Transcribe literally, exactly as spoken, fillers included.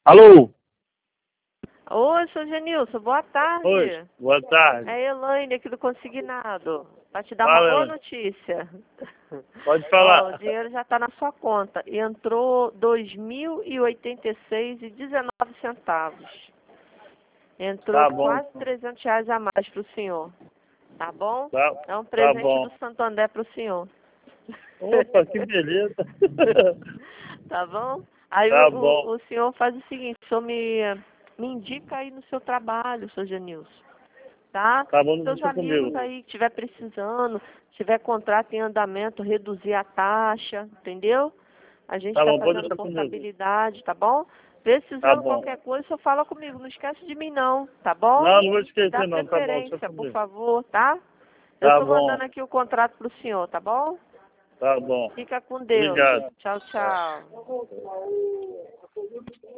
Alô? Oi, seu Genilson, boa tarde. Oi, boa tarde. É a Elaine aqui do Consignado, para te dar Fala, uma boa Elaine. notícia. Pode Ó, o falar. dinheiro já está na sua conta. E entrou dois mil e oitenta e seis reais e dezenove centavos. Entrou Tá bom, quase então. trezentos reais a mais para o senhor. Tá bom? Tá, É um tá presente bom. do Santo André para o senhor. Opa, que beleza. Tá bom? Aí o, Tá o, bom. o senhor faz o seguinte, o senhor me, me indica aí no seu trabalho, seu Genilson. Tá? Tá bom, Seus deixa amigos comigo. aí que estiver precisando, tiver contrato em andamento, reduzir a taxa, entendeu? A gente Tá está bom, pode fazendo deixar comigo. portabilidade, tá bom? Tá Precisando bom. qualquer coisa, só fala comigo, não esquece de mim não, tá bom? Não, não vou Me dá esquecer não, tá bom, deixa preferência, por comigo. favor, tá? Eu Tá estou bom, mandando aqui o contrato pro senhor, tá bom? tá bom. Fica com Deus. Obrigado. Tchau, Tá. tchau.